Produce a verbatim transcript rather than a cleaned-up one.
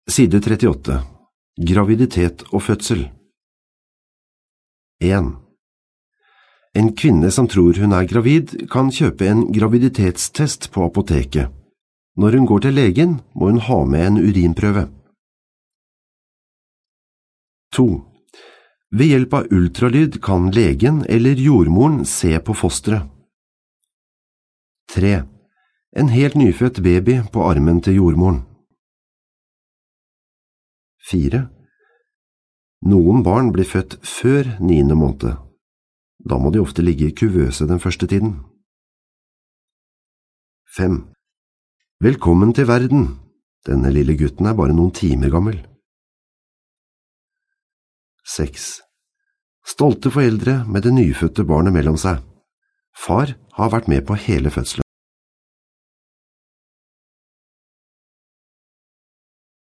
Side trettiåtte. Graviditet og fødsel. en. En kvinne som tror hun er gravid, kan kjøpe en graviditetstest på apoteket. Når hun går til legen, må hun ha med en urinprøve. to. Ved hjelp av ultralyd kan legen eller jordmoren se på fosteret. tre. En helt nyfødt baby på armen til jordmoren. fire. Noen barn blir født før niende måned. Da må de ofte ligge i kuvøse den første tiden. fem. Velkommen til verden. Denne lille gutten er bare noen timer gammel. seks. Stolte foreldre med det nyfødte barnet mellom seg. Far har vært med på hele fødselen.